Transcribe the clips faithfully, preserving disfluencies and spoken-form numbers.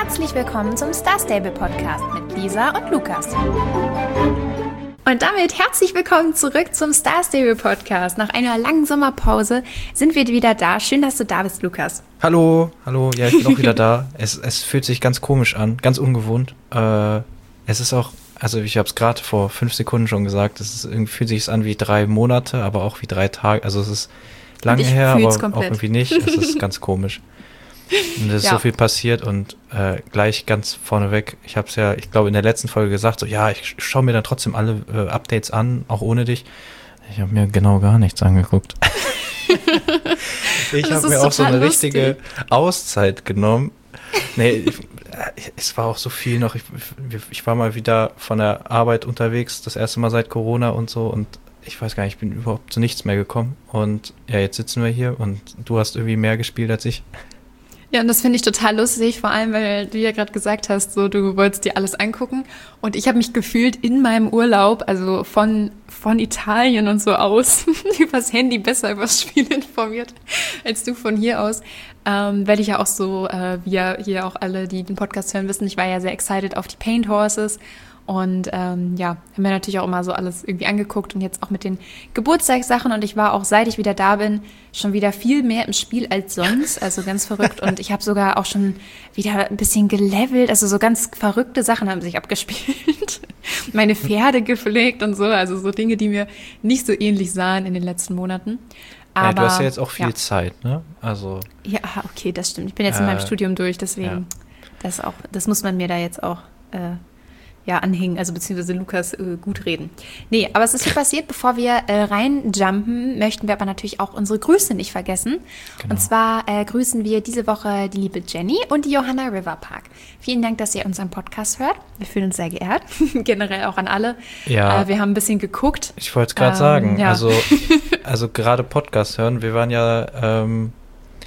Herzlich willkommen zum Star Stable Podcast mit Lisa und Lukas. Und damit herzlich willkommen zurück zum Star Stable Podcast. Nach einer langen Sommerpause sind wir wieder da. Schön, dass du da bist, Lukas. Hallo, hallo, ja, ich bin auch wieder da. Es, es fühlt sich ganz komisch an, ganz ungewohnt. Äh, es ist auch, also ich habe es gerade vor fünf Sekunden schon gesagt, es ist, irgendwie fühlt sich an wie drei Monate, aber auch wie drei Tage. Also es ist lange her, aber komplett. Auch irgendwie nicht. Es ist ganz komisch. Und es ist ja so viel passiert und äh, gleich ganz vorneweg, ich habe es ja, ich glaube in der letzten Folge gesagt, so ja, ich schaue mir dann trotzdem alle äh, Updates an, auch ohne dich. Ich habe mir genau gar nichts angeguckt. Ich habe mir auch so eine lustig. richtige Auszeit genommen. Nee, ich, es war auch so viel noch. Ich, ich war mal wieder von der Arbeit unterwegs, das erste Mal seit Corona und so, und ich weiß gar nicht, ich bin überhaupt zu nichts mehr gekommen. Und ja, jetzt sitzen wir hier und du hast irgendwie mehr gespielt als ich. Ja, und das finde ich total lustig, vor allem, weil du ja gerade gesagt hast, so du wolltest dir alles angucken. Und ich habe mich gefühlt in meinem Urlaub, also von, von Italien und so aus, übers Handy besser übers Spiel informiert, als du von hier aus. Ähm, weil ich ja auch so, äh, wie ja hier auch alle, die den Podcast hören, wissen, ich war ja sehr excited auf die Paint Horses. Und ähm, ja, haben mir natürlich auch immer so alles irgendwie angeguckt und jetzt auch mit den Geburtstagssachen. Und ich war auch, seit ich wieder da bin, schon wieder viel mehr im Spiel als sonst. Also ganz verrückt. Und ich habe sogar auch schon wieder ein bisschen gelevelt. Also so ganz verrückte Sachen haben sich abgespielt. Meine Pferde gepflegt und so. Also so Dinge, die mir nicht so ähnlich sahen in den letzten Monaten. Aber, ja, du hast ja jetzt auch viel ja. Zeit, ne? Also ja, okay, das stimmt. Ich bin jetzt äh, in meinem Studium durch, deswegen ja. das auch, das muss man mir da jetzt auch äh, ja, anhängen, also beziehungsweise Lukas äh, gut reden. Nee, aber es ist viel passiert. Bevor wir äh, reinjumpen, möchten wir aber natürlich auch unsere Grüße nicht vergessen. Genau. Und zwar äh, grüßen wir diese Woche die liebe Jenny und die Johanna Riverpark. Vielen Dank, dass ihr unseren Podcast hört. Wir fühlen uns sehr geehrt. Generell auch an alle. Ja. Äh, wir haben ein bisschen geguckt. Ich wollte es gerade ähm, sagen, ja. also, also gerade Podcast hören, wir waren ja ähm,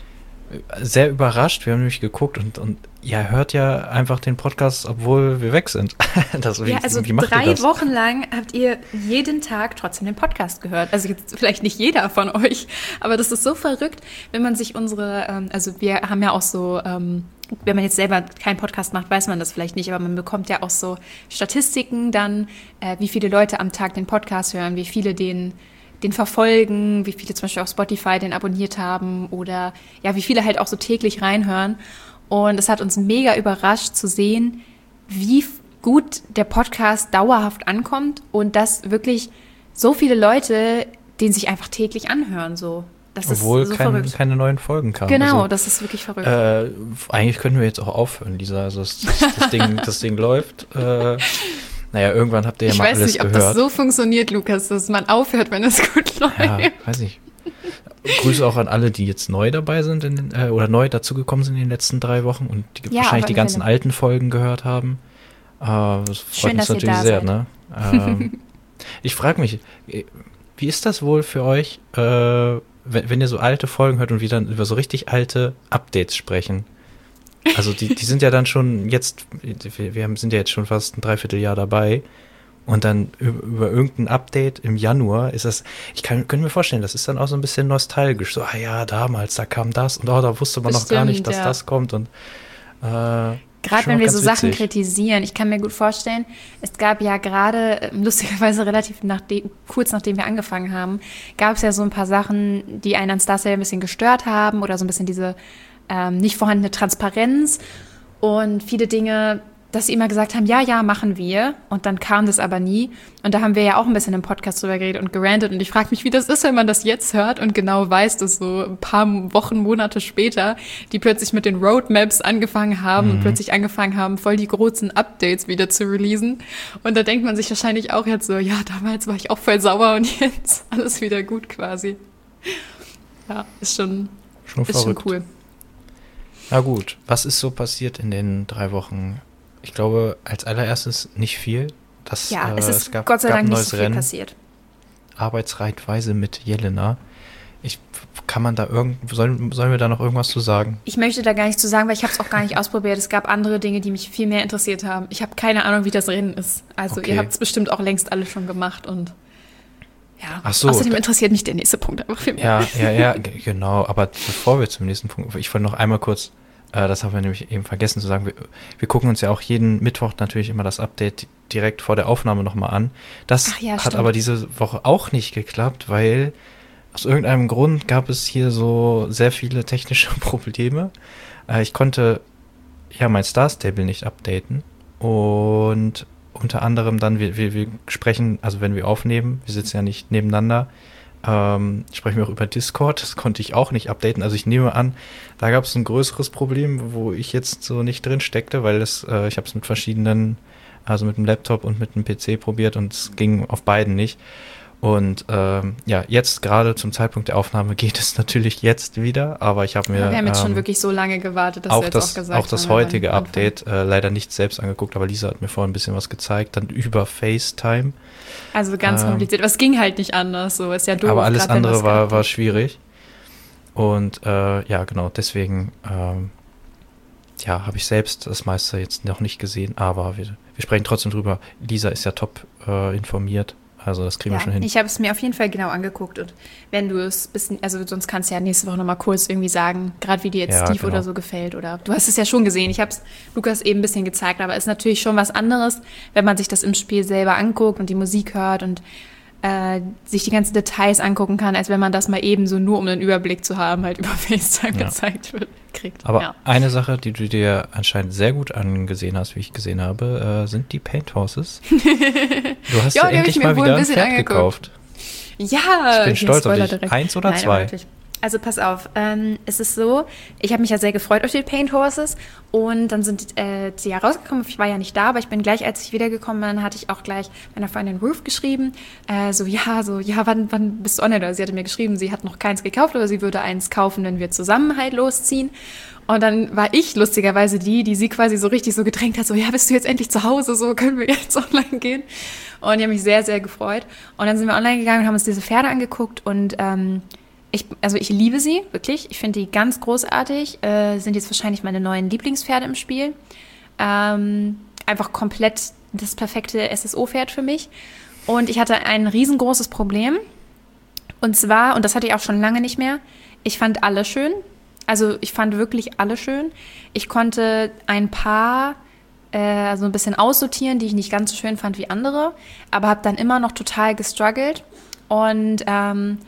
sehr überrascht. Wir haben nämlich geguckt und, und ihr hört ja einfach den Podcast, obwohl wir weg sind. Das, wie, ja, also wie macht drei ihr das? Wochen lang habt ihr jeden Tag trotzdem den Podcast gehört. Also jetzt vielleicht nicht jeder von euch, aber das ist so verrückt, wenn man sich unsere, ähm, also wir haben ja auch so, ähm, wenn man jetzt selber keinen Podcast macht, weiß man das vielleicht nicht, aber man bekommt ja auch so Statistiken dann, äh, wie viele Leute am Tag den Podcast hören, wie viele den den verfolgen, wie viele zum Beispiel auf Spotify den abonniert haben oder ja, wie viele halt auch so täglich reinhören. Und es hat uns mega überrascht zu sehen, wie gut der Podcast dauerhaft ankommt und dass wirklich so viele Leute den sich einfach täglich anhören. So. Das Obwohl ist so kein, verrückt. keine neuen Folgen kamen. Genau, also, das ist wirklich verrückt. Äh, eigentlich können wir jetzt auch aufhören, Lisa. Also das, das, das, Ding, das Ding läuft. Äh, Naja, irgendwann habt ihr ja ich mal alles gehört. Ich weiß nicht, ob das so funktioniert, Lukas, dass man aufhört, wenn es gut läuft. Ja, weiß ich. Grüße auch an alle, die jetzt neu dabei sind in den, äh, oder neu dazugekommen sind in den letzten drei Wochen und die ja, wahrscheinlich die ganzen Fälle. alten Folgen gehört haben. Äh, das freut Schön, uns dass natürlich ihr da sehr. seid. Ne? Ähm, ich frage mich, wie ist das wohl für euch, äh, wenn, wenn ihr so alte Folgen hört und wir dann über so richtig alte Updates sprechen? Also die, die sind ja dann schon jetzt, wir, wir sind ja jetzt schon fast ein Dreivierteljahr dabei und dann über, über irgendein Update im Januar ist das, ich kann, kann mir vorstellen, das ist dann auch so ein bisschen nostalgisch, so, ah ja, damals, da kam das und oh, da wusste man das noch stimmt, gar nicht, dass ja. das kommt und äh, gerade wenn wir so witzig. Sachen kritisieren, ich kann mir gut vorstellen, es gab ja gerade, lustigerweise relativ nachdem, kurz nachdem wir angefangen haben, gab es ja so ein paar Sachen, die einen an Star Stable ein bisschen gestört haben oder so ein bisschen diese Ähm, nicht vorhandene Transparenz und viele Dinge, dass sie immer gesagt haben, ja, ja, machen wir und dann kam das aber nie und da haben wir ja auch ein bisschen im Podcast drüber geredet und gerantet und ich frage mich, wie das ist, wenn man das jetzt hört und genau weiß, dass so ein paar Wochen, Monate später, die plötzlich mit den Roadmaps angefangen haben mhm. und plötzlich angefangen haben, voll die großen Updates wieder zu releasen und da denkt man sich wahrscheinlich auch jetzt so, ja, damals war ich auch voll sauer und jetzt alles wieder gut quasi. Ja, ist schon, schon, ist schon cool. Na gut, was ist so passiert in den drei Wochen? Ich glaube, als allererstes nicht viel. Das, ja, äh, es ist es gab, Gott sei gab Dank ein nicht neues so viel Rennen. passiert. Arbeitsreitweise mit Jelena. Ich, kann man da irgend, sollen, sollen wir da noch irgendwas zu sagen? Ich möchte da gar nicht zu sagen, weil ich habe es auch gar nicht ausprobiert. Es gab andere Dinge, die mich viel mehr interessiert haben. Ich habe keine Ahnung, wie das Rennen ist. Also okay. Ihr habt es bestimmt auch längst alle schon gemacht und ja. Ach so, außerdem interessiert mich der nächste Punkt einfach viel mehr. Ja, ja, ja, g- genau. Aber bevor wir zum nächsten Punkt, ich wollte noch einmal kurz Äh, das haben wir nämlich eben vergessen zu sagen. Wir, wir gucken uns ja auch jeden Mittwoch natürlich immer das Update direkt vor der Aufnahme nochmal an. Das Ach ja, hat stimmt. aber diese Woche auch nicht geklappt, weil aus irgendeinem Grund gab es hier so sehr viele technische Probleme. Äh, ich konnte ja mein Star Stable nicht updaten und unter anderem dann, wir, wir, wir sprechen, also wenn wir aufnehmen, wir sitzen ja nicht nebeneinander, ähm, sprechen wir auch über Discord, das konnte ich auch nicht updaten. Also ich nehme an, da gab es ein größeres Problem, wo ich jetzt so nicht drin steckte, weil das, äh, ich habe es mit verschiedenen, also mit dem Laptop und mit dem P C probiert und es ging auf beiden nicht. Und ähm, ja, jetzt gerade zum Zeitpunkt der Aufnahme geht es natürlich jetzt wieder, aber ich habe mir Aber wir haben jetzt ähm, schon wirklich so lange gewartet, dass auch wir jetzt das, auch gesagt auch das haben, wir heutige wollen anfangen. Update äh, leider nicht selbst angeguckt, aber Lisa hat mir vorhin ein bisschen was gezeigt, dann über FaceTime. Also ganz Ähm, kompliziert. Aber es ging halt nicht anders, so ist ja doof. aber alles grad wenn andere das war, gehabt war hat. schwierig. Und äh, ja, genau, deswegen ähm, ja, habe ich selbst das meiste jetzt noch nicht gesehen, aber wir, wir sprechen trotzdem drüber. Lisa ist ja top äh, informiert, also das kriegen Ja, wir schon hin. ich habe es mir auf jeden Fall genau angeguckt und wenn du es bisschen, also sonst kannst du ja nächste Woche nochmal kurz irgendwie sagen, gerade wie dir jetzt Ja, Steve genau. oder so gefällt oder du hast es ja schon gesehen, ich habe es Lukas eben ein bisschen gezeigt, aber es ist natürlich schon was anderes, wenn man sich das im Spiel selber anguckt und die Musik hört und äh, sich die ganzen Details angucken kann, als wenn man das mal eben so nur, um einen Überblick zu haben, halt über FaceTime Ja. gezeigt wird, kriegt. Aber ja. eine Sache, die du dir anscheinend sehr gut angesehen hast, wie ich gesehen habe, äh, sind die Paint Houses. Du hast Ja, ja die hab endlich ich mir mal wohl wieder ein ein bisschen Pferd angeguckt. gekauft. Ja, Ich bin hier, stolz auf Spoiler dich. direkt. Eins oder Nein, zwei? aber wirklich. Also pass auf, ähm, es ist so, ich habe mich ja sehr gefreut auf die Paint Horses und dann sind äh, die ja rausgekommen, ich war ja nicht da, aber ich bin gleich, als ich wiedergekommen bin, hatte ich auch gleich meiner Freundin Ruth geschrieben, äh, so ja, so ja, wann, wann bist du online? Oder sie hatte mir geschrieben, sie hat noch keins gekauft, aber sie würde eins kaufen, wenn wir zusammen halt losziehen. Und dann war ich lustigerweise die, die sie quasi so richtig so gedrängt hat, so ja, bist du jetzt endlich zu Hause, so können wir jetzt online gehen. Und die haben mich sehr, sehr gefreut. Und dann sind wir online gegangen und haben uns diese Pferde angeguckt und ähm, ich, also ich liebe sie, wirklich. Ich finde die ganz großartig. Äh, sind jetzt wahrscheinlich meine neuen Lieblingspferde im Spiel. Ähm, einfach komplett das perfekte S S O-Pferd für mich. Und ich hatte ein riesengroßes Problem. Und zwar, und das hatte ich auch schon lange nicht mehr, ich fand alle schön. Also ich fand wirklich alle schön. Ich konnte ein paar äh, so ein bisschen aussortieren, die ich nicht ganz so schön fand wie andere, aber habe dann immer noch total gestruggelt. Und ähm,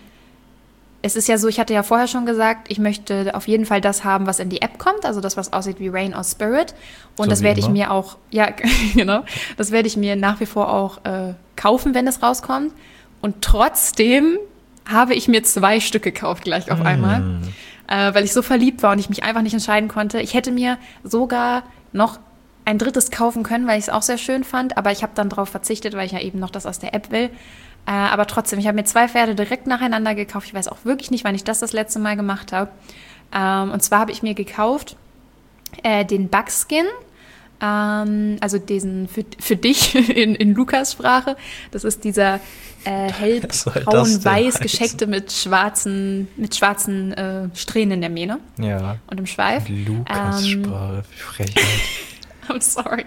es ist ja so, ich hatte ja vorher schon gesagt, ich möchte auf jeden Fall das haben, was in die App kommt, also das, was aussieht wie Rain or Spirit. Und So das wie werde ich immer. mir auch, ja, genau, das werde ich mir nach wie vor auch äh, kaufen, wenn es rauskommt. Und trotzdem habe ich mir zwei Stück gekauft gleich auf einmal, Hm. äh, weil ich so verliebt war und ich mich einfach nicht entscheiden konnte. Ich hätte mir sogar noch ein drittes kaufen können, weil ich es auch sehr schön fand, aber ich habe dann darauf verzichtet, weil ich ja eben noch das aus der App will. Äh, aber trotzdem, ich habe mir zwei Pferde direkt nacheinander gekauft. Ich weiß auch wirklich nicht, wann ich das das letzte Mal gemacht habe. Ähm, und zwar habe ich mir gekauft äh, den Buckskin, ähm, also diesen für, für dich in, in Lukas Sprache. Das ist dieser äh, Was soll das denn hellbraun-weiß heißen? gescheckte mit schwarzen, mit schwarzen äh, Strähnen in der Mähne Ja. und im Schweif. Lukas Ähm, Sprache, wie Frechheit. I'm sorry.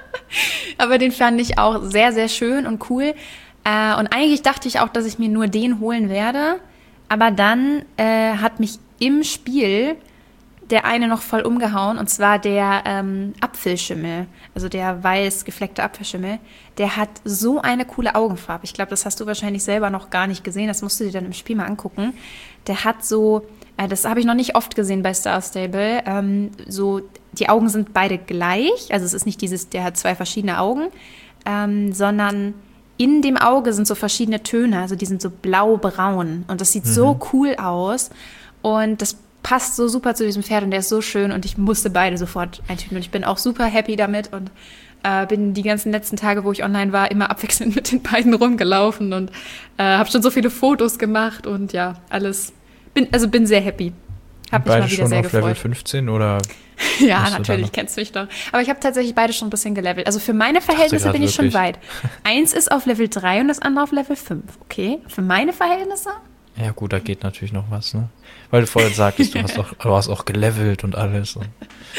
Aber den fand ich auch sehr, sehr schön und cool. Äh, und eigentlich dachte ich auch, dass ich mir nur den holen werde. Aber dann äh, hat mich im Spiel der eine noch voll umgehauen. Und zwar der ähm, Apfelschimmel. Also der weiß gefleckte Apfelschimmel. Der hat so eine coole Augenfarbe. Ich glaube, das hast du wahrscheinlich selber noch gar nicht gesehen. Das musst du dir dann im Spiel mal angucken. Der hat so, äh, das habe ich noch nicht oft gesehen bei Star Stable, ähm, so, die Augen sind beide gleich. Also es ist nicht dieses, der hat zwei verschiedene Augen, ähm, sondern in dem Auge sind so verschiedene Töne. Also die sind so blau-braun. Und das sieht Mhm. so cool aus. Und das passt so super zu diesem Pferd und der ist so schön und ich musste beide sofort eintüten. Und ich bin auch super happy damit und äh, bin die ganzen letzten Tage, wo ich online war, immer abwechselnd mit den beiden rumgelaufen und äh, habe schon so viele Fotos gemacht und ja, alles. Bin, also bin sehr happy. Hab mich Beide mal wieder schon sehr auf Level gefreut. fünfzehn oder? Ja, Bist du da natürlich, noch? kennst mich doch. Aber ich habe tatsächlich beide schon ein bisschen gelevelt. Also für meine Verhältnisse grad bin ich schon wirklich. weit. Eins ist auf Level drei und das andere auf Level fünf. Okay, für meine Verhältnisse? Ja gut, da geht natürlich noch was, ne? Weil du vorhin sagtest, du hast auch, du hast auch gelevelt und alles. Und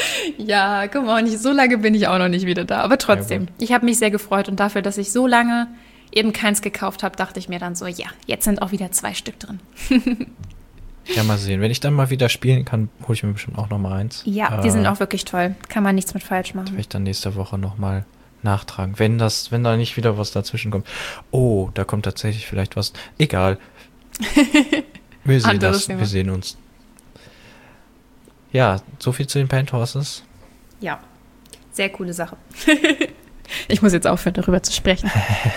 Ja, come on, ich, so lange bin ich auch noch nicht wieder da. Aber trotzdem, Ja, ich habe mich sehr gefreut und dafür, dass ich so lange eben keins gekauft habe, dachte ich mir dann so, ja, jetzt sind auch wieder zwei Stück drin. Ja, mal sehen. Wenn ich dann mal wieder spielen kann, hole ich mir bestimmt auch noch mal eins. Ja, äh, die sind auch wirklich toll. Kann man nichts mit falsch machen. Werde ich dann nächste Woche noch mal nachtragen. Wenn das, wenn da nicht wieder was dazwischen kommt. Oh, da kommt tatsächlich vielleicht was. Egal. Wir sehen das. Wir sehen uns. Ja, so viel zu den Paint Horses. Ja, sehr coole Sache. Ich muss jetzt aufhören, darüber zu sprechen.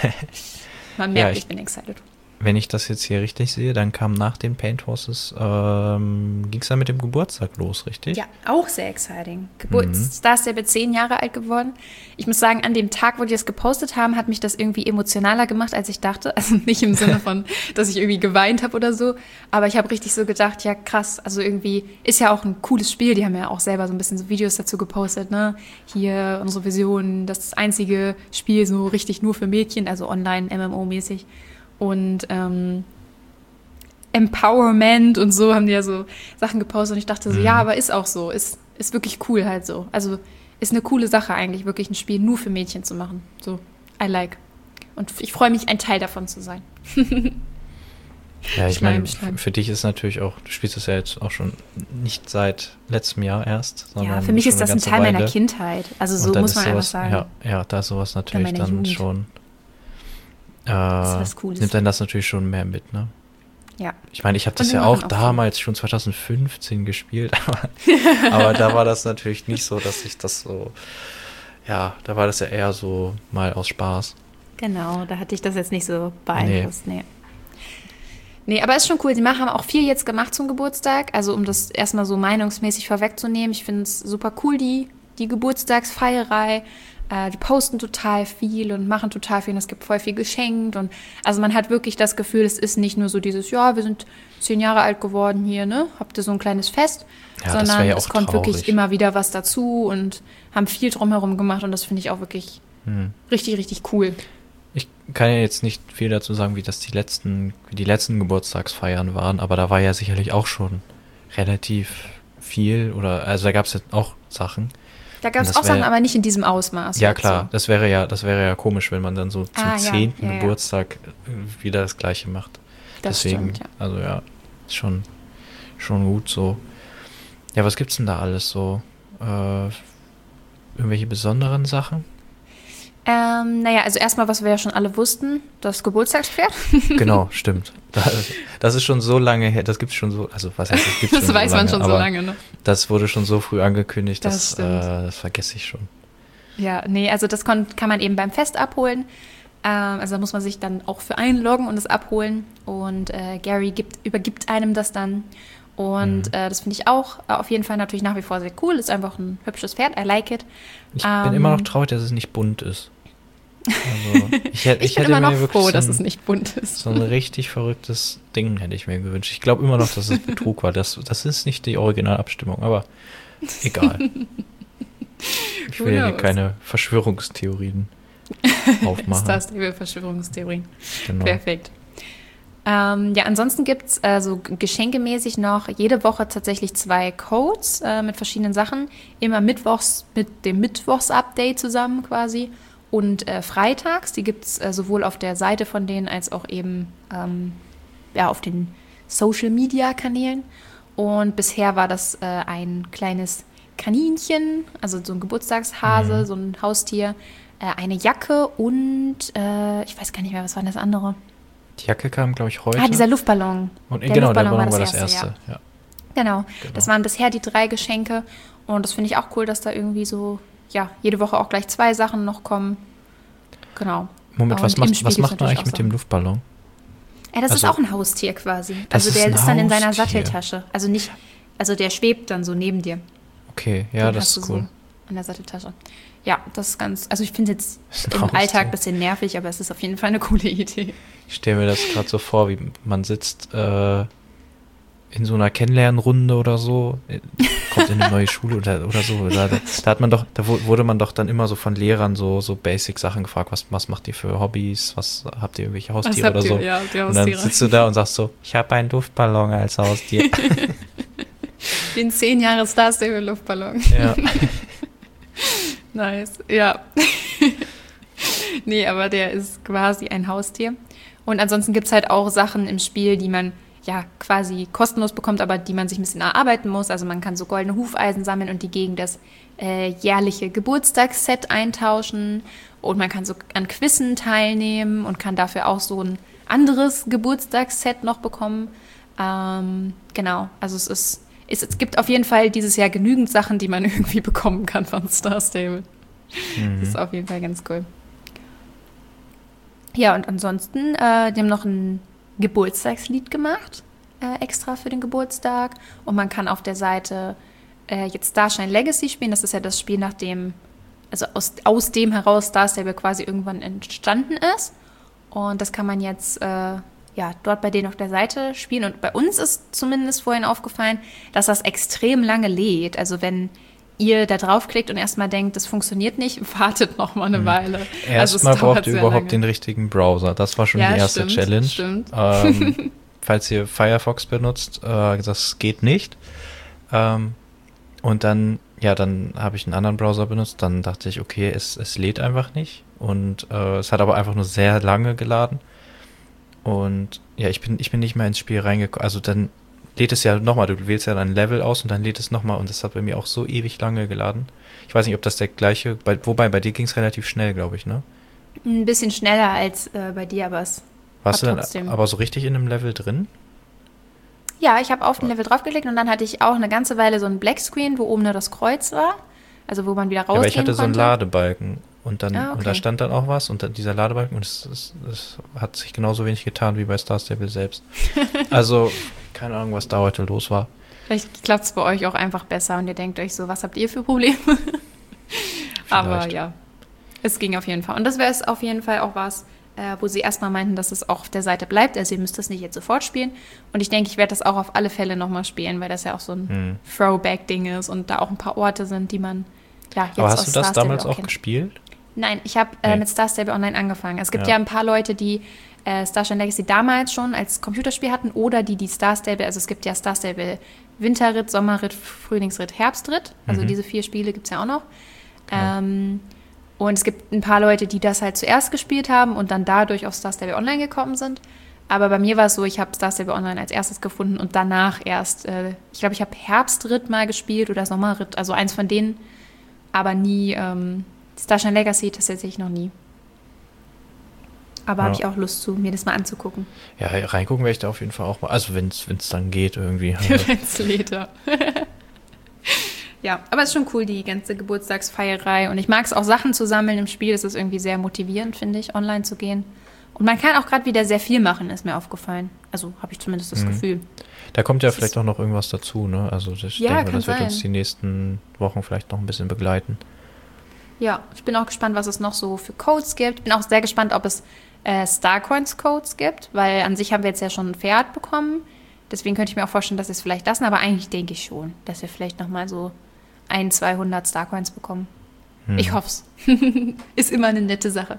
Man merkt, ja, ich, ich bin excited. Wenn ich das jetzt hier richtig sehe, dann kam nach den Paint Horses, ähm, ging es dann mit dem Geburtstag los, richtig? Ja, auch sehr exciting. Geburtstag ist der zehn Jahre alt geworden. Ich muss sagen, an dem Tag, wo die das gepostet haben, hat mich das irgendwie emotionaler gemacht, als ich dachte. Also nicht im Sinne von, dass ich irgendwie geweint habe oder so, aber ich habe richtig so gedacht, ja krass, also irgendwie ist ja auch ein cooles Spiel. Die haben ja auch selber so ein bisschen so Videos dazu gepostet, ne? Hier unsere Vision, das einzige Spiel so richtig nur für Mädchen, also online, M M O-mäßig. Und ähm, Empowerment und so haben die ja so Sachen gepostet und ich dachte so, mhm. ja, aber ist auch so, ist, ist wirklich cool halt so. Also ist eine coole Sache eigentlich, wirklich ein Spiel nur für Mädchen zu machen. So, I like. Und ich freue mich, ein Teil davon zu sein. Ja, ich meine, für dich ist natürlich auch, du spielst das ja jetzt auch schon nicht seit letztem Jahr erst. Sondern ja, für mich ist das ein Teil Weile. meiner Kindheit. Also so muss man sowas, einfach sagen. Ja, ja, da ist sowas natürlich dann Jugend. schon. Äh, das ist was Cooles. Nimmt dann das natürlich schon mehr mit, ne? Ja. Ich meine, ich habe das ja auch, auch damals schon zwanzig fünfzehn gespielt, aber, aber da war das natürlich nicht so, dass ich das so, ja, da war das ja eher so mal aus Spaß. Genau, da hatte ich das jetzt nicht so beeinflusst, nee. Nee, aber ist schon cool. Die haben auch viel jetzt gemacht zum Geburtstag, also um das erstmal so meinungsmäßig vorwegzunehmen. Ich finde es super cool, die, die Geburtstagsfeierei. Die posten total viel und machen total viel und es gibt voll viel geschenkt und also man hat wirklich das Gefühl, es ist nicht nur so dieses, ja, wir sind zehn Jahre alt geworden hier, ne, habt ihr so ein kleines Fest, ja, sondern ja es kommt traurig. Wirklich immer wieder was dazu und haben viel drumherum gemacht und das finde ich auch wirklich hm. richtig, richtig cool. Ich kann ja jetzt nicht viel dazu sagen, wie das die letzten, wie die letzten Geburtstagsfeiern waren, aber da war ja sicherlich auch schon relativ viel oder, also da gab es ja auch Sachen. Da gab es auch Sachen, aber nicht in diesem Ausmaß. Ja, klar. So. Das wäre ja, das wäre ja komisch, wenn man dann so zum ah, zehnten ja, ja, Geburtstag ja. wieder das Gleiche macht. Das Deswegen, stimmt, ja. Also ja, ist schon, schon gut so. Ja, was gibt's denn da alles so? Äh, irgendwelche besonderen Sachen? Ähm, naja, also erstmal, was wir ja schon alle wussten, das Geburtstagspferd. Genau, stimmt. Das, das ist schon so lange her, das gibt's schon so, also was heißt, das gibt's das schon weiß so lange, man schon so lange, ne? Das wurde schon so früh angekündigt, das, das, äh, das vergesse ich schon. Ja, nee, also das kann, kann man eben beim Fest abholen. Ähm, also da muss man sich dann auch für einloggen und es abholen. Und äh, Gary gibt, übergibt einem das dann. Und mhm. äh, das finde ich auch äh, auf jeden Fall natürlich nach wie vor sehr cool. Ist einfach ein hübsches Pferd, I like it. Ich ähm, bin immer noch traurig, dass es nicht bunt ist. Also, ich, hätte, ich, ich bin hätte immer noch mir froh, so dass ein, es nicht bunt ist. So ein richtig verrücktes Ding hätte ich mir gewünscht. Ich glaube immer noch, dass es Betrug war. Das, das ist nicht die Originalabstimmung, aber egal. Ich will hier keine Verschwörungstheorien aufmachen. Star Stable Verschwörungstheorien. Genau. Perfekt. Ähm, ja, ansonsten gibt es äh, so geschenkemäßig noch jede Woche tatsächlich zwei Codes äh, mit verschiedenen Sachen. Immer mittwochs mit dem Mittwochs-Update zusammen quasi. Und äh, freitags, die gibt es äh, sowohl auf der Seite von denen als auch eben ähm, ja, auf den Social-Media-Kanälen. Und bisher war das äh, ein kleines Kaninchen, also so ein Geburtstagshase, mhm. so ein Haustier, äh, eine Jacke und äh, ich weiß gar nicht mehr, was war das andere? Die Jacke kam, glaube ich, heute. Ah, dieser Luftballon. Und, der genau, Luftballon der Ballon war das, war das erste. erste. Ja. Ja. Genau. genau, das waren bisher die drei Geschenke und das finde ich auch cool, dass da irgendwie so, ja, jede Woche auch gleich zwei Sachen noch kommen. Genau. Moment, und was macht, was macht man eigentlich mit dem Luftballon? Ja, das also, ist auch ein Haustier quasi. Also der ist, ist dann in seiner Satteltasche. Also nicht, also der schwebt dann so neben dir. Okay, ja, Den das ist cool. So in der Satteltasche. Ja, das ist ganz, also ich finde es jetzt im Alltag ein bisschen nervig, aber es ist auf jeden Fall eine coole Idee. Ich stelle mir das gerade so vor, wie man sitzt äh, in so einer Kennenlernrunde oder so, kommt in eine neue Schule oder, oder so. Da, da hat man doch, da wurde man doch dann immer so von Lehrern so, so Basic-Sachen gefragt, was, was macht ihr für Hobbys, was habt ihr irgendwelche Haustiere oder so. Ihr? Ja, die Haustiere. Und dann sitzt du da und sagst so, ich habe einen Luftballon als Haustier. Den zehn Jahre Star Stable Luftballon. Ja. Nice, ja. Nee, aber der ist quasi ein Haustier. Und ansonsten gibt es halt auch Sachen im Spiel, die man ja quasi kostenlos bekommt, aber die man sich ein bisschen erarbeiten muss. Also man kann so goldene Hufeisen sammeln und die gegen das äh, jährliche Geburtstagsset eintauschen. Und man kann so an Quizzen teilnehmen und kann dafür auch so ein anderes Geburtstagsset noch bekommen. Ähm, genau, also es ist, es, es gibt auf jeden Fall dieses Jahr genügend Sachen, die man irgendwie bekommen kann von Star Stable. Mhm. Das ist auf jeden Fall ganz cool. Ja, und ansonsten, äh, die haben noch ein Geburtstagslied gemacht, äh, extra für den Geburtstag. Und man kann auf der Seite äh, jetzt Starshine Legacy spielen. Das ist ja das Spiel, nach dem, also aus, aus dem heraus Star Stable quasi irgendwann entstanden ist. Und das kann man jetzt äh, ja, dort bei denen auf der Seite spielen. Und bei uns ist zumindest vorhin aufgefallen, dass das extrem lange lädt. Also wenn ihr da draufklickt und erstmal denkt, das funktioniert nicht, wartet noch mal eine hm. Weile. Erstmal also braucht ihr überhaupt lange. den richtigen Browser. Das war schon ja, die erste stimmt, Challenge. Stimmt. Ähm, falls ihr Firefox benutzt, äh, das geht nicht. Ähm, und dann, ja, dann habe ich einen anderen Browser benutzt. Dann dachte ich, okay, es, es lädt einfach nicht. Und äh, es hat aber einfach nur sehr lange geladen. Und ja, ich bin, ich bin nicht mehr ins Spiel reingekommen. Also dann lädt es ja nochmal, du wählst ja dein Level aus und dann lädt es nochmal und das hat bei mir auch so ewig lange geladen. Ich weiß nicht, ob das der gleiche, bei, wobei bei dir ging es relativ schnell, glaube ich, ne? Ein bisschen schneller als äh, bei dir, aber es Warst du dann trotzdem. aber so richtig in einem Level drin? Ja, ich habe auf den Level draufgeklickt und dann hatte ich auch eine ganze Weile so ein Blackscreen, wo oben nur das Kreuz war, also wo man wieder rausgehen konnte. Ja, aber ich hatte so einen Ladebalken und dann ah, okay. und da stand dann auch was und dann dieser Ladebalken und es, es, es hat sich genauso wenig getan wie bei Star Stable selbst. Also keine Ahnung, was da heute los war. Vielleicht klappt es bei euch auch einfach besser und ihr denkt euch so, was habt ihr für Probleme? Aber ja, es ging auf jeden Fall. Und das wäre es auf jeden Fall auch was, äh, wo sie erstmal meinten, dass es auch auf der Seite bleibt. Also ihr müsst das nicht jetzt sofort spielen. Und ich denke, ich werde das auch auf alle Fälle nochmal spielen, weil das ja auch so ein hm. Throwback-Ding ist und da auch ein paar Orte sind, die man ja jetzt Aber hast aus du das Star damals Stable auch gespielt? Nein, ich habe äh, nee. mit Star Stable Online angefangen. Es gibt ja, ja ein paar Leute, die äh, Starshine Legacy damals schon als Computerspiel hatten oder die die Star Stable, also es gibt ja Star Stable Winterritt, Sommerritt, Frühlingsritt, Herbstritt. Also mhm. diese vier Spiele gibt es ja auch noch. Genau. Ähm, und es gibt ein paar Leute, die das halt zuerst gespielt haben und dann dadurch auf Star Stable Online gekommen sind. Aber bei mir war es so, ich habe Star Stable Online als erstes gefunden und danach erst, äh, ich glaube, ich habe Herbstritt mal gespielt oder Sommerritt, also eins von denen, aber nie ähm, Starshine Legacy tatsächlich noch nie. Aber ja. habe ich auch Lust zu, mir das mal anzugucken. Ja, reingucken werde ich da auf jeden Fall auch mal. Also wenn es dann geht irgendwie. Wenn es lädt, ja. Ja, aber es ist schon cool, die ganze Geburtstagsfeierei. Und ich mag es auch, Sachen zu sammeln im Spiel. Das ist irgendwie sehr motivierend, finde ich, online zu gehen. Und man kann auch gerade wieder sehr viel machen, ist mir aufgefallen. Also habe ich zumindest das mhm. Gefühl. Da kommt ja das vielleicht auch noch irgendwas dazu, ne? Also ich ja, denke, das wird sein. uns die nächsten Wochen vielleicht noch ein bisschen begleiten. Ja, ich bin auch gespannt, was es noch so für Codes gibt. Ich bin auch sehr gespannt, ob es äh, Starcoins-Codes gibt, weil an sich haben wir jetzt ja schon ein Pferd bekommen. Deswegen könnte ich mir auch vorstellen, dass wir es vielleicht lassen, aber eigentlich denke ich schon, dass wir vielleicht nochmal so ein, zweihundert Starcoins bekommen. Hm. Ich hoffe es. Ist immer eine nette Sache.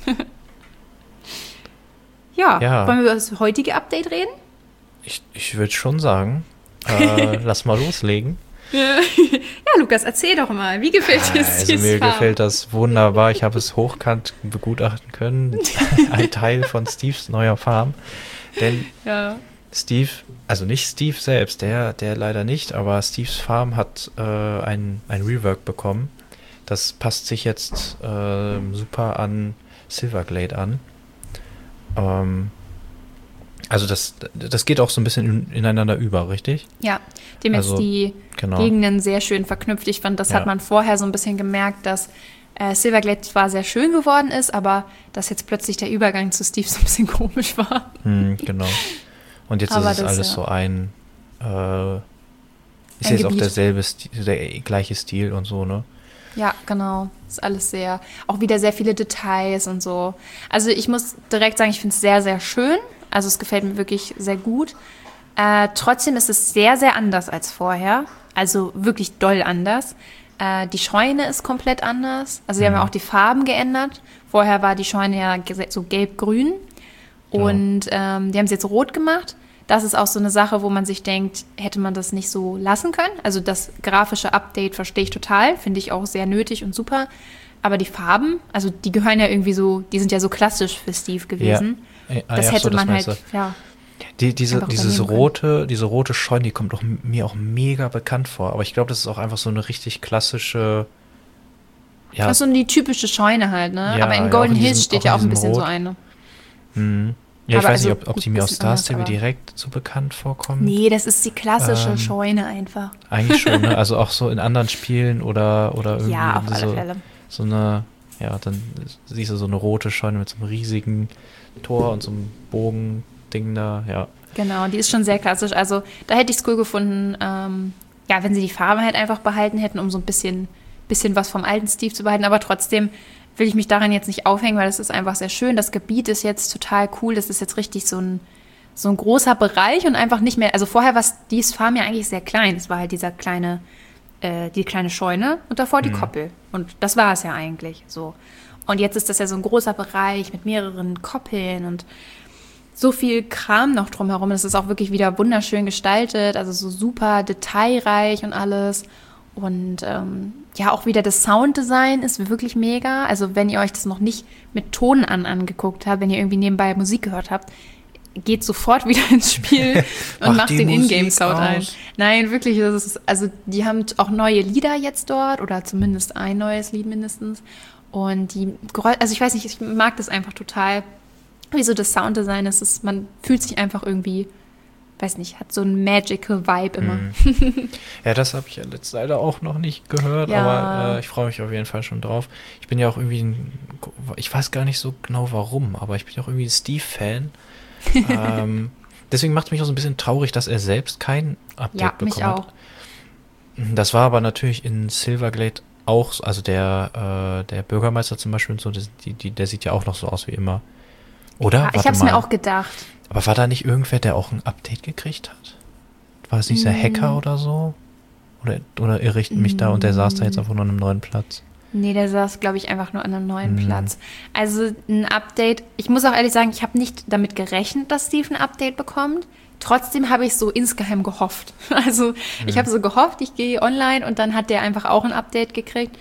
ja, ja, wollen wir über das heutige Update reden? Ich, ich würde schon sagen, äh, lass mal loslegen. Ja, Lukas, erzähl doch mal, wie gefällt dir das? Also mir Farm? gefällt das wunderbar. Ich habe es hochkant begutachten können. Ein Teil von Steves neuer Farm. Denn ja. Steve, also nicht Steve selbst, der, der leider nicht, aber Steves Farm hat äh, ein, ein Rework bekommen. Das passt sich jetzt äh, super an Silverglade an. Ähm, Also das, das geht auch so ein bisschen in, ineinander über, richtig? Ja, dem jetzt also, die genau. Gegenden sehr schön verknüpft. Ich fand, das ja. hat man vorher so ein bisschen gemerkt, dass äh, Silverglade zwar sehr schön geworden ist, aber dass jetzt plötzlich der Übergang zu Steve so ein bisschen komisch war. Hm, genau. Und jetzt aber ist es das, alles ja. so ein, äh, ist ein jetzt Gebiet. Auch derselbe Stil, der gleiche Stil und so, ne? Ja, genau. Ist alles sehr, auch wieder sehr viele Details und so. Also ich muss direkt sagen, ich finde es sehr, sehr schön. Also es gefällt mir wirklich sehr gut. Äh, trotzdem ist es sehr, sehr anders als vorher. Also wirklich doll anders. Äh, die Scheune ist komplett anders. Also sie mhm. haben ja auch die Farben geändert. Vorher war die Scheune ja so gelb-grün. Und ja. ähm, die haben es jetzt rot gemacht. Das ist auch so eine Sache, wo man sich denkt, hätte man das nicht so lassen können. Also das grafische Update verstehe ich total. Finde ich auch sehr nötig und super. Aber die Farben, also die gehören ja irgendwie so, die sind ja so klassisch für Steve gewesen. Ja. Ah, das ja, hätte so, man das halt, ja, Die, diese, einfach dieses übernehmen rote, diese rote Scheune, die kommt auch, mir auch mega bekannt vor. Aber ich glaube, das ist auch einfach so eine richtig klassische, ja, Das ist so die typische Scheune halt, ne? ja, Aber in ja, auch Golden in Hills diesem- steht auch ja in auch ein diesem bisschen so Rot. eine. hm. Ja, ich Aber weiß nicht, also ob, ob gut, die mir aus bisschen Star anders, Stable aber- direkt so bekannt vorkommt. Nee, das ist die klassische Ähm, Scheune einfach. Eigentlich schon, ne? Also auch so in anderen Spielen oder, oder irgendwie Ja, wenn auf du alle so, Fälle. so eine, ja, dann siehst du so eine rote Scheune mit so einem riesigen Tor und so einem Bogending da, ja. Genau, die ist schon sehr klassisch. Also da hätte ich es cool gefunden, ähm, ja, wenn sie die Farben halt einfach behalten hätten, um so ein bisschen, bisschen was vom alten Steve zu behalten. Aber trotzdem will ich mich daran jetzt nicht aufhängen, weil das ist einfach sehr schön. Das Gebiet ist jetzt total cool. Das ist jetzt richtig so ein, so ein großer Bereich und einfach nicht mehr. Also vorher war Steves Farm ja eigentlich sehr klein. Es war halt dieser kleine, äh, die kleine Scheune und davor die Koppel. Und das war es ja eigentlich so. Und jetzt ist das ja so ein großer Bereich mit mehreren Koppeln und so viel Kram noch drumherum. Es ist auch wirklich wieder wunderschön gestaltet, also so super detailreich und alles. Und ähm, ja, auch wieder das Sounddesign ist wirklich mega. Also wenn ihr euch das noch nicht mit Ton an angeguckt habt, wenn ihr irgendwie nebenbei Musik gehört habt, geht sofort wieder ins Spiel und Mach macht die den Musik Ingame-Sound ein. aus. Nein, wirklich, das ist, also die haben auch neue Lieder jetzt dort oder zumindest ein neues Lied mindestens. Und die Geräusche, also ich weiß nicht, ich mag das einfach total, wie so das Sounddesign ist. ist man fühlt sich einfach irgendwie, weiß nicht, hat so einen magical Vibe immer. Mhm. Ja, das habe ich ja letzt leider auch noch nicht gehört, Ja. aber äh, ich freue mich auf jeden Fall schon drauf. Ich bin ja auch irgendwie, ein, ich weiß gar nicht so genau warum, aber ich bin ja auch irgendwie ein Steve-Fan. ähm, deswegen macht es mich auch so ein bisschen traurig, dass er selbst kein Update Ja, bekommen mich hat. auch. Das war aber natürlich in Silverglade auch, so- also der, äh, der Bürgermeister zum Beispiel und so, das, die, die, der sieht ja auch noch so aus wie immer. Oder? Ja, ich Warte habe es mal. mir auch gedacht. Aber war da nicht irgendwer, der auch ein Update gekriegt hat? War das nicht der Mm. Hacker oder so? Oder, oder irre ich mich da und der saß da jetzt einfach nur an einem neuen Platz? Nee, der saß, glaube ich, einfach nur an einem neuen Hm. Platz. Also ein Update, ich muss auch ehrlich sagen, ich habe nicht damit gerechnet, dass Steve ein Update bekommt. Trotzdem habe ich so insgeheim gehofft. Also ich habe so gehofft, ich gehe online und dann hat der einfach auch ein Update gekriegt.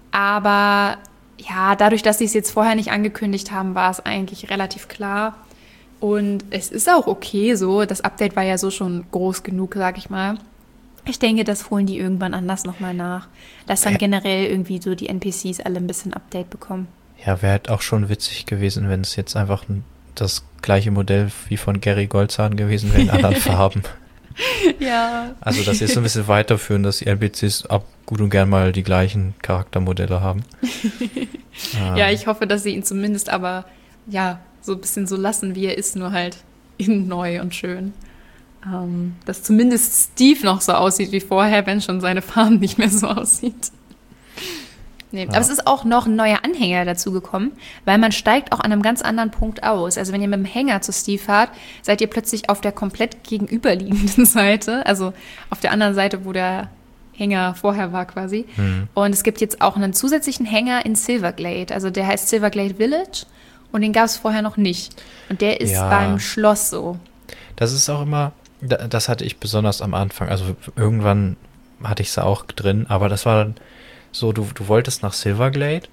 Aber ja, dadurch, dass sie es jetzt vorher nicht angekündigt haben, war es eigentlich relativ klar. Und es ist auch okay so. Das Update war ja so schon groß genug, sag ich mal. Ich denke, das holen die irgendwann anders nochmal nach. Dass dann Ja. generell irgendwie so die N P Cs alle ein bisschen Update bekommen. Ja, wäre halt auch schon witzig gewesen, wenn es jetzt einfach ein, das gleiche Modell wie von Gary Goldzahn gewesen wäre in anderen Farben. Ja. Also, dass sie jetzt so ein bisschen weiterführen, dass die N P Cs ab gut und gern mal die gleichen Charaktermodelle haben. ähm, Ja, ich hoffe, dass sie ihn zumindest aber, ja, so ein bisschen so lassen, wie er ist, nur halt in neu und schön. Ähm, dass zumindest Steve noch so aussieht wie vorher, wenn schon seine Farm nicht mehr so aussieht. Nee, Ja. aber es ist auch noch ein neuer Anhänger dazu gekommen, weil man steigt auch an einem ganz anderen Punkt aus. Also wenn ihr mit dem Hänger zu Steve fahrt, seid ihr plötzlich auf der komplett gegenüberliegenden Seite, also auf der anderen Seite, wo der Hänger vorher war quasi. Mhm. Und es gibt jetzt auch einen zusätzlichen Hänger in Silverglade. Also der heißt Silverglade Village und den gab es vorher noch nicht. Und der ist Ja. beim Schloss so. Das ist auch immer, da- das hatte ich besonders am Anfang, also irgendwann hatte ich es auch drin, aber das war dann so, du, du wolltest nach Silverglade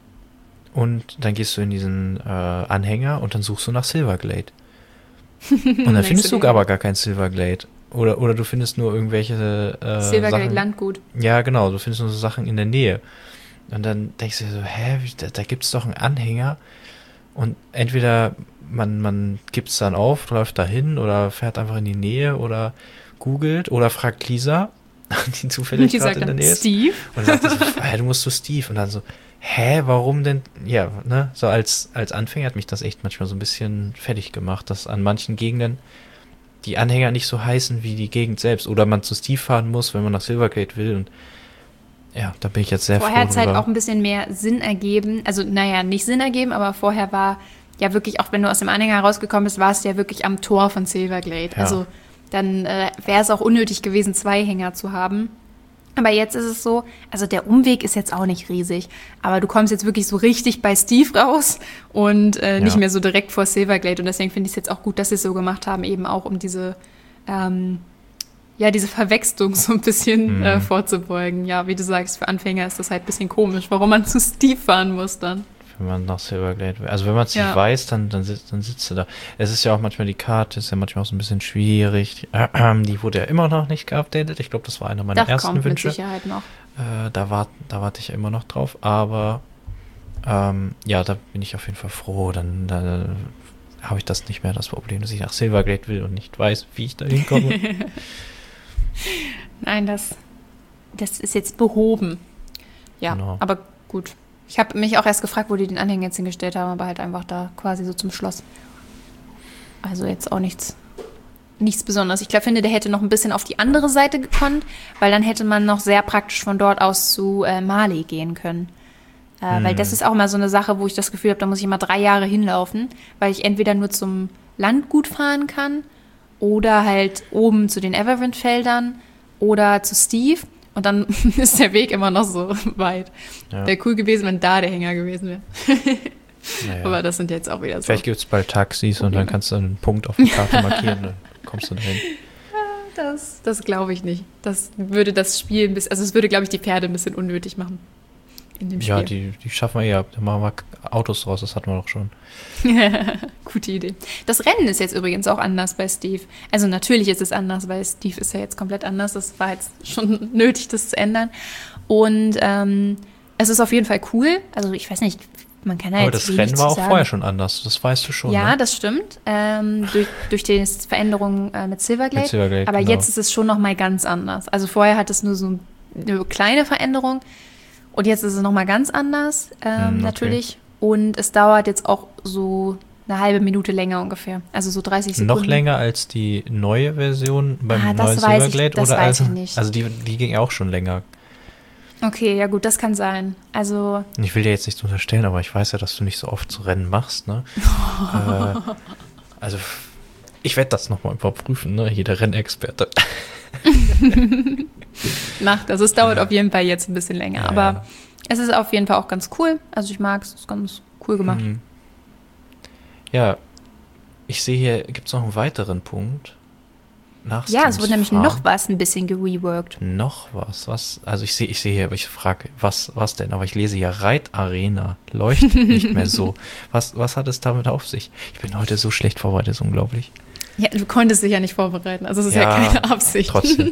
und dann gehst du in diesen äh, Anhänger und dann suchst du nach Silverglade. Und dann Denkst findest du du dir- aber gar kein Silverglade. Oder, oder du findest nur irgendwelche äh, Silverglade Sachen. Landgut. Ja, genau, du findest nur so Sachen in der Nähe. Und dann denkst du dir so, hä, wie, da, da gibt es doch einen Anhänger. Und entweder man, man gibt es dann auf, läuft dahin oder fährt einfach in die Nähe oder googelt oder fragt Lisa, die zufällig Die gerade sagt in der dann, Nähe ist. Steve? Und sagt so, hä, du musst zu Steve. Und dann so, hä, warum denn? Ja, ne, so als, als Anfänger hat mich das echt manchmal so ein bisschen fertig gemacht, dass an manchen Gegenden die Anhänger nicht so heißen wie die Gegend selbst. Oder man zu Steve fahren muss, wenn man nach Silverglade will. Und ja, da bin ich jetzt sehr Vorher froh hat es halt drüber. auch ein bisschen mehr Sinn ergeben. Also, naja, nicht Sinn ergeben, aber vorher war ja wirklich, auch wenn du aus dem Anhänger rausgekommen bist, warst du ja wirklich am Tor von Silverglade. Ja. Also, dann äh, wäre es auch unnötig gewesen, zwei Hänger zu haben. Aber jetzt ist es so, also der Umweg ist jetzt auch nicht riesig, aber du kommst jetzt wirklich so richtig bei Steve raus und äh, nicht Ja. mehr so direkt vor Silverglade. Und deswegen finde ich es jetzt auch gut, dass sie es so gemacht haben, eben auch um diese, ähm, ja, diese Verwechslung so ein bisschen Mhm. äh, vorzubeugen. Ja, wie du sagst, für Anfänger ist das halt ein bisschen komisch, warum man zu Steve fahren muss dann. wenn man nach Silverglade will. Also wenn man es Ja. nicht weiß, dann, dann, sitzt, dann sitzt du da. Es ist ja auch manchmal die Karte, ist ja manchmal auch so ein bisschen schwierig. Die wurde ja immer noch nicht geupdatet. Ich glaube, das war einer meiner Das ersten kommt Wünsche. mit Sicherheit noch. Äh, da warte da wart ich ja immer noch drauf. Aber ähm, ja, da bin ich auf jeden Fall froh. Dann, dann habe ich das nicht mehr, das Problem, dass ich nach Silverglade will und nicht weiß, wie ich da hinkomme. Nein, das, das ist jetzt behoben. Ja, Genau. aber gut. Ich habe mich auch erst gefragt, wo die den Anhänger jetzt hingestellt haben, aber halt einfach da quasi so zum Schloss. Also jetzt auch nichts, nichts Besonderes. Ich glaube, finde, der hätte noch ein bisschen auf die andere Seite gekonnt, weil dann hätte man noch sehr praktisch von dort aus zu äh, Mali gehen können. Äh, Hm. Weil das ist auch mal so eine Sache, wo ich das Gefühl habe, da muss ich immer drei Jahre hinlaufen, weil ich entweder nur zum Landgut fahren kann oder halt oben zu den Everwind-Feldern oder zu Steve. Und dann ist der Weg immer noch so weit. Ja. Wäre cool gewesen, wenn da der Hänger gewesen wäre. Naja. Aber das sind jetzt auch wieder so. Vielleicht gibt es bald Taxis und dann kannst du einen Punkt auf der Karte markieren, dann kommst du dahin. Das, das glaube ich nicht. Das würde das Spiel ein bisschen, also es würde, glaube ich, die Pferde ein bisschen unnötig machen. In dem Spiel. Ja, die, die schaffen wir ja. Da machen wir Autos draus, das hatten wir doch schon. Gute Idee. Das Rennen ist jetzt übrigens auch anders bei Steve. Also natürlich ist es anders, weil Steve ist ja jetzt komplett anders. Das war jetzt schon nötig, das zu ändern. Und ähm, es ist auf jeden Fall cool. Also ich weiß nicht, man kann ja Aber jetzt das wenig Rennen zu war auch sagen. vorher schon anders, das weißt du schon. Ja, ne? das stimmt. Ähm, durch, durch die Veränderung äh, mit Silverglade. Mit Silverglade, Aber genau. jetzt ist es schon nochmal ganz anders. Also vorher hat es nur so eine kleine Veränderung. Und jetzt ist es nochmal ganz anders, ähm, Hm, okay. natürlich. Und es dauert jetzt auch so eine halbe Minute länger ungefähr. Also so dreißig Sekunden. Noch länger als die neue Version beim Ah, das neuen weiß ich- Silverglade? das oder weiß also, ich nicht. Also die, die ging auch schon länger. Okay, ja gut, das kann sein. Also, Und ich will dir jetzt nichts unterstellen, aber ich weiß ja, dass du nicht so oft zu Rennen machst. Ne? äh, also ich werde das nochmal überprüfen, ne? Hier der Rennexperte. macht. Also es dauert auf jeden Fall jetzt ein bisschen länger. Ja, aber ja. es ist auf jeden Fall auch ganz cool. Also ich mag es, es ist ganz cool gemacht. Mhm. Ja, ich sehe hier, gibt es noch einen weiteren Punkt? Nach Ja, es Steams wurde nämlich Farm. noch was ein bisschen gereworked. Noch was? Was? Also ich sehe, ich sehe hier, aber ich frage, was, was denn? Aber ich lese hier Reitarena. Leuchtet nicht mehr so. Was, was hat es damit auf sich? Ich bin heute so schlecht vorbereitet, ist unglaublich. Ja, du konntest dich ja nicht vorbereiten. Also es ist ja, Ja, keine Absicht. Trotzdem.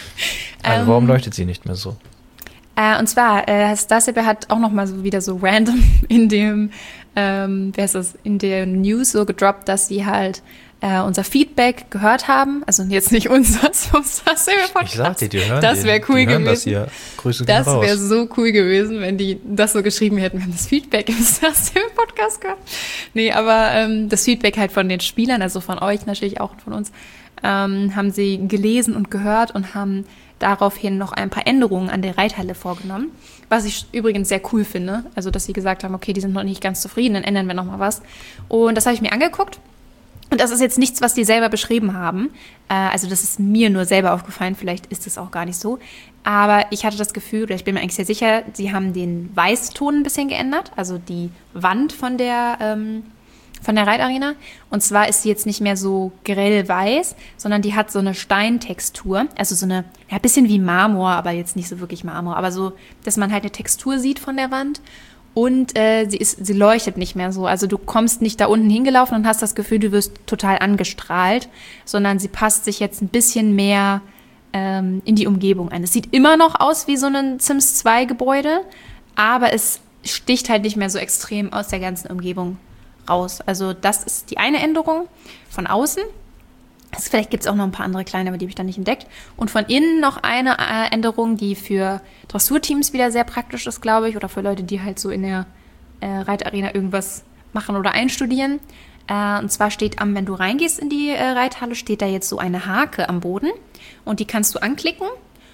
Also Ähm, warum leuchtet sie nicht mehr so? Äh, und zwar, äh, Starsaber hat auch noch mal so wieder so random in dem, ähm, wer ist das, in der News so gedroppt, dass sie halt äh, unser Feedback gehört haben. Also jetzt nicht unser vom Starsaber Podcast. Ich sag dir, die hören Das den. wäre cool die hören das gewesen. hier. Grüße gehen Das raus. wäre so cool gewesen, wenn die das so geschrieben hätten. Wir haben das Feedback im Starsaber Podcast gehört. Nee, aber ähm, das Feedback halt von den Spielern, also von euch natürlich auch und von uns, ähm, haben sie gelesen und gehört und haben daraufhin noch ein paar Änderungen an der Reithalle vorgenommen, was ich übrigens sehr cool finde. Also, dass sie gesagt haben, okay, die sind noch nicht ganz zufrieden, dann ändern wir noch mal was. Und das habe ich mir angeguckt. Und das ist jetzt nichts, was die selber beschrieben haben. Äh, also das ist mir nur selber aufgefallen, vielleicht ist es auch gar nicht so. Aber ich hatte das Gefühl, oder ich bin mir eigentlich sehr sicher, sie haben den Weißton ein bisschen geändert, also die Wand von der, ähm, von der Reitarena. Und zwar ist sie jetzt nicht mehr so grell weiß, sondern die hat so eine Steintextur, also so eine, ja, ein bisschen wie Marmor, aber jetzt nicht so wirklich Marmor, aber so, dass man halt eine Textur sieht von der Wand. Und äh, sie, ist, sie leuchtet nicht mehr so. Also du kommst nicht da unten hingelaufen und hast das Gefühl, du wirst total angestrahlt, sondern sie passt sich jetzt ein bisschen mehr ähm, in die Umgebung ein. Es sieht immer noch aus wie so ein Sims zwei Gebäude, aber es sticht halt nicht mehr so extrem aus der ganzen Umgebung raus. Also das ist die eine Änderung von außen. Also vielleicht gibt es auch noch ein paar andere kleine, aber die habe ich dann nicht entdeckt. Und von innen noch eine äh, Änderung, die für Dressurteams wieder sehr praktisch ist, glaube ich, oder für Leute, die halt so in der äh, Reitarena irgendwas machen oder einstudieren. Äh, und zwar steht am, wenn du reingehst in die äh, Reithalle, steht da jetzt so eine Hake am Boden und die kannst du anklicken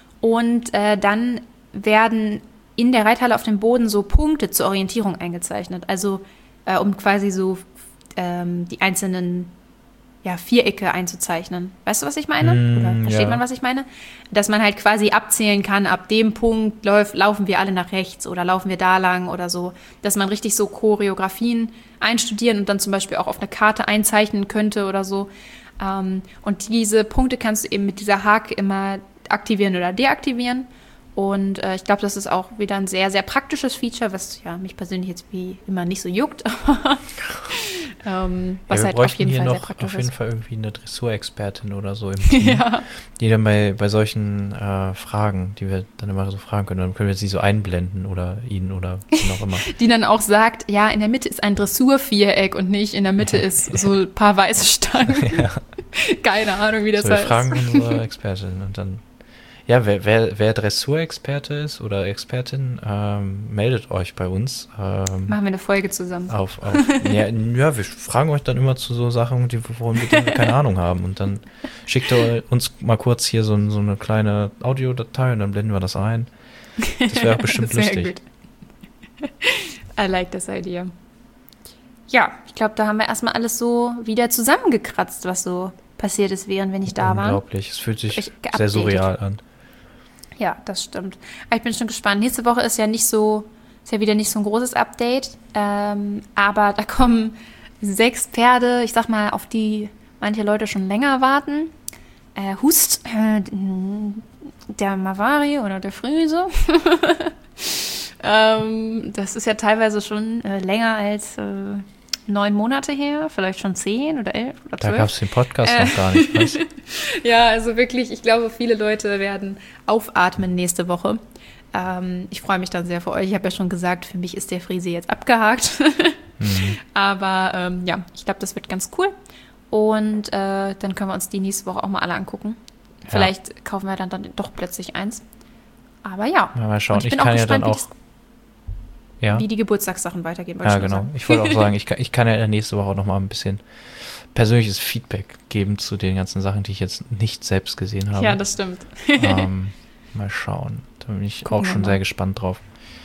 und äh, dann werden in der Reithalle auf dem Boden so Punkte zur Orientierung eingezeichnet. Also äh, um quasi so ähm, die einzelnen ja, Vierecke einzuzeichnen. Weißt du, was ich meine? Mm, Oder versteht ja. man, was ich meine? Dass man halt quasi abzählen kann, ab dem Punkt läuf, laufen wir alle nach rechts oder laufen wir da lang oder so. Dass man richtig so Choreografien einstudieren und dann zum Beispiel auch auf eine Karte einzeichnen könnte oder so. Ähm, und diese Punkte kannst du eben mit dieser Hake immer aktivieren oder deaktivieren. Und äh, ich glaube, das ist auch wieder ein sehr, sehr praktisches Feature, was ja mich persönlich jetzt wie immer nicht so juckt. ähm, was ja, wir halt auf jeden hier Fall noch sehr praktisch auf jeden ist. Fall irgendwie eine Dressurexpertin oder so im Team, Ja. die dann bei, bei solchen äh, Fragen, die wir dann immer so fragen können, dann können wir sie so einblenden oder ihn oder wen auch immer. Die dann auch sagt, ja, in der Mitte ist ein Dressurviereck und nicht in der Mitte Ja. ist so ein paar weiße Stangen. Ja. Keine Ahnung, wie das So, wir heißt. fragen unsere Expertin und dann, ja, wer, wer, wer Dressurexperte ist oder Expertin, ähm, meldet euch bei uns. Ähm, Machen wir eine Folge zusammen. auf, auf, ja, ja, wir fragen euch dann immer zu so Sachen, die, worum wir keine Ahnung haben. Und dann schickt ihr uns mal kurz hier so, so eine kleine Audiodatei und dann blenden wir das ein. Das wäre auch bestimmt Sehr lustig. gut. I like this idea. Ja, ich glaube, da haben wir erstmal alles so wieder zusammengekratzt, was so passiert ist, während wir nicht da waren. Unglaublich, es fühlt sich Euch sehr geupdatet. surreal an. Ja, das stimmt. Aber ich bin schon gespannt. Nächste Woche ist ja nicht so, ist ja wieder nicht so ein großes Update. Ähm, aber da kommen sechs Pferde, ich sag mal, auf die manche Leute schon länger warten. Äh, Hust, äh, der Mavari oder der Friese. ähm, das ist ja teilweise schon äh, länger als äh, neun Monate her, vielleicht schon zehn oder elf oder Da zwölf. gab es den Podcast Äh. noch gar nicht. Was? Ja, also wirklich, ich glaube, viele Leute werden aufatmen nächste Woche. Ähm, ich freue mich dann sehr für euch. Ich habe ja schon gesagt, für mich ist der Friese jetzt abgehakt. Mhm. Aber ähm, ja, ich glaube, das wird ganz cool. Und äh, dann können wir uns die nächste Woche auch mal alle angucken. Ja. Vielleicht kaufen wir dann, dann doch plötzlich eins. Aber ja, Ja, mal schauen. Und ich Ich, bin kann auch ja dann gespannt, auch. Ja, wie die Geburtstagssachen weitergehen. wollte ja ich nur genau. sagen. Ich wollte auch sagen, ich kann, ich kann ja nächste Woche auch noch mal ein bisschen persönliches Feedback geben zu den ganzen Sachen, die ich jetzt nicht selbst gesehen habe. Ja, das stimmt. ähm, mal schauen. Da bin ich Gucken auch wir schon mal. sehr gespannt drauf.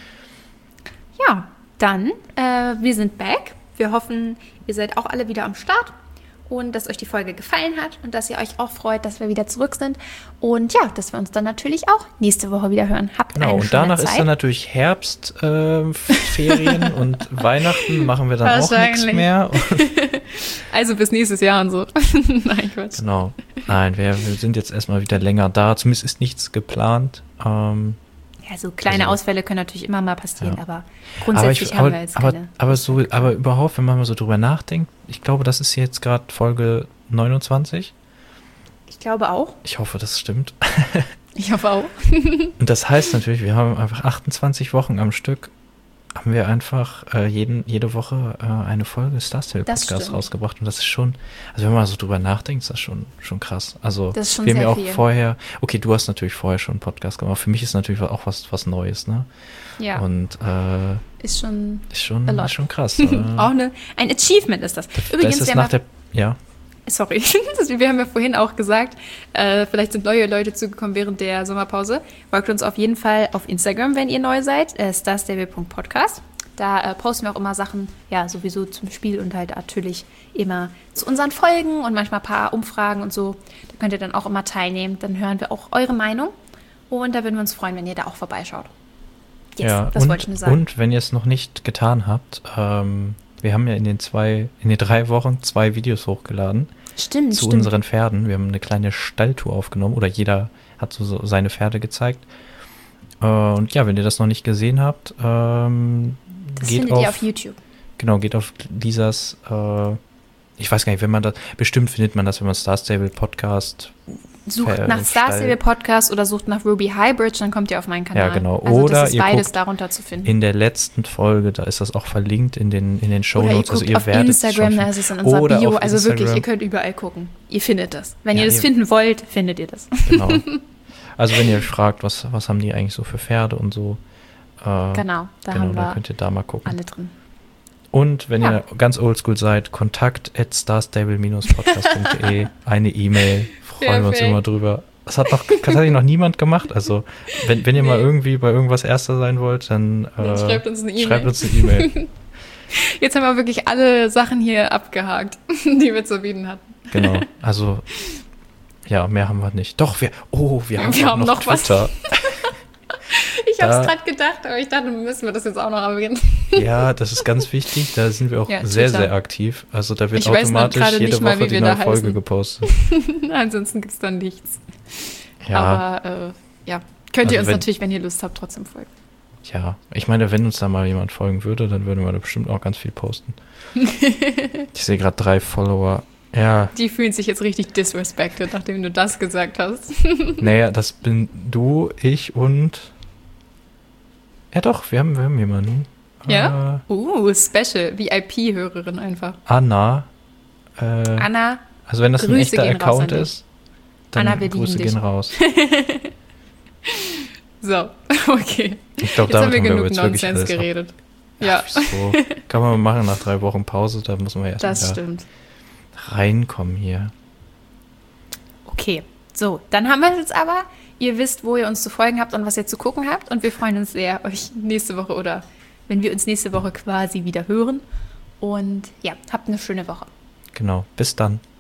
Ja, dann, äh, wir sind back. Wir hoffen, ihr seid auch alle wieder am Start und dass euch die Folge gefallen hat und dass ihr euch auch freut, dass wir wieder zurück sind. Und ja, dass wir uns dann natürlich auch nächste Woche wieder hören. Habt Genau, eine und schöne danach Zeit. ist dann natürlich Herbstferien äh, Ferien und Weihnachten machen wir dann auch nichts Wahrscheinlich. mehr. Also bis nächstes Jahr und so. Nein, Quatsch. Genau. Nein, wir, wir sind jetzt erstmal wieder länger da. Zumindest ist nichts geplant. Ähm, Ja, so kleine Also- Ausfälle können natürlich immer mal passieren, Ja. aber aber, grundsätzlich ich, haben aber, wir jetzt aber, keine. aber, so, aber überhaupt, wenn man mal so drüber nachdenkt, ich glaube, das ist jetzt gerade Folge neunundzwanzig. Ich glaube auch. Ich hoffe, das stimmt. Ich hoffe auch. Und das heißt natürlich, wir haben einfach achtundzwanzig Wochen am Stück, haben wir einfach äh, jeden, jede Woche äh, eine Folge Star Stable Das Podcast stimmt. rausgebracht. Und das ist schon, also wenn man mal so drüber nachdenkt, ist das schon, schon krass. Also Das ist schon wir haben sehr ja auch viel. vorher, okay, du hast natürlich vorher schon einen Podcast gemacht. Für mich ist natürlich auch was, was Neues, ne? Ja, Und äh, ist schon ist schon, A lot. ist schon krass. äh, auch eine, ein Achievement ist das. da Übrigens, ist es wir nach haben der, ja, Sorry, wir haben ja vorhin auch gesagt, äh, vielleicht sind neue Leute zugekommen während der Sommerpause. Folgt uns auf jeden Fall auf Instagram, wenn ihr neu seid, äh, starstable punkt podcast. Da äh, posten wir auch immer Sachen, ja, sowieso zum Spiel und halt natürlich immer zu unseren Folgen und manchmal ein paar Umfragen und so. Da könnt ihr dann auch immer teilnehmen. Dann hören wir auch eure Meinung und da würden wir uns freuen, wenn ihr da auch vorbeischaut. Yes, ja. das und, wollte ich nur sagen. Und wenn ihr es noch nicht getan habt, ähm, wir haben ja in den zwei, in den drei Wochen zwei Videos hochgeladen. Stimmt, zu stimmt. unseren Pferden. Wir haben eine kleine Stalltour aufgenommen oder jeder hat so, so seine Pferde gezeigt. Äh, und ja, wenn ihr das noch nicht gesehen habt, ähm, Das geht findet auf, ihr auf YouTube. Genau, geht auf Lisas, äh, ich weiß gar nicht, wenn man das, bestimmt findet man das, wenn man Star Stable Podcast, Sucht Ver- nach Star Stall- Stable Podcast oder sucht nach Ruby Hybrid, dann kommt ihr auf meinen Kanal. Ja, genau. Also Oder das ist ihr beides guckt darunter zu finden. in der letzten Folge, da ist das auch verlinkt in den, in den Show Oder ihr Notes. guckt Also ihr auf werdet Instagram, schon da fin- ist es in unserer Oder Bio. auf Also wirklich, Instagram. ihr könnt überall gucken. Ihr findet das. Wenn Ja, ihr das ihr- finden wollt, findet ihr das. Genau. Also wenn ihr euch fragt, was, was haben die eigentlich so für Pferde und so, äh, Genau, da genau, haben da wir könnt ihr da mal gucken. alle drin. Und wenn Ja. ihr ganz oldschool seid, kontakt at starstable dash podcast punkt de, eine E-Mail, freuen wir uns Perfekt. immer drüber. Das hat noch, das hat noch niemand gemacht. Also, wenn, wenn ihr mal Nee. irgendwie bei irgendwas Erster sein wollt, dann, Dann äh, schreibt uns eine E-Mail. schreibt uns eine E-Mail. Jetzt haben wir wirklich alle Sachen hier abgehakt, die wir zu bieten hatten. Genau. Also, ja, mehr haben wir nicht. Doch, wir, oh, wir haben, Wir auch haben noch, noch was. Twitter. Ich habe Da- es gerade gedacht, aber ich dachte, müssen wir das jetzt auch noch erwähnen. Ja, das ist ganz wichtig. Da sind wir auch Ja, sehr, Twitter. sehr aktiv. Also, da wird Ich weiß noch automatisch gerade jede nicht mal, Woche wie die wir neue da Folge heißen. gepostet. Ansonsten gibt es dann nichts. Ja, Aber äh, ja, Könnt ihr Also uns wenn- natürlich, wenn ihr Lust habt, trotzdem folgen. Ja, ich meine, wenn uns da mal jemand folgen würde, dann würden wir da bestimmt auch ganz viel posten. Ich sehe gerade drei Follower. Ja, Die fühlen sich jetzt richtig disrespected, nachdem du das gesagt hast. naja, das bin du, ich und... Ja doch, wir haben, wir haben jemanden. Ja? Äh, Uh, Special, V I P-Hörerin einfach. Anna. Äh, Anna, also wenn das ein Grüße echter gehen raus Account an dich. ist, dann Anna, wir lieben Grüße dich. gehen raus. so, okay. Ich glaube, Jetzt haben damit wir haben wir genug jetzt wirklich Nonsens alles ab- geredet. Ja, Wieso? Kann man mal machen nach drei Wochen Pause, da muss man ja das erst mal stimmt. reinkommen hier. Okay, so, dann haben wir es jetzt aber. Ihr wisst, wo ihr uns zu folgen habt und was ihr zu gucken habt. Und wir freuen uns sehr, euch nächste Woche oder wenn wir uns nächste Woche quasi wieder hören. Und ja, habt eine schöne Woche. Genau, bis dann.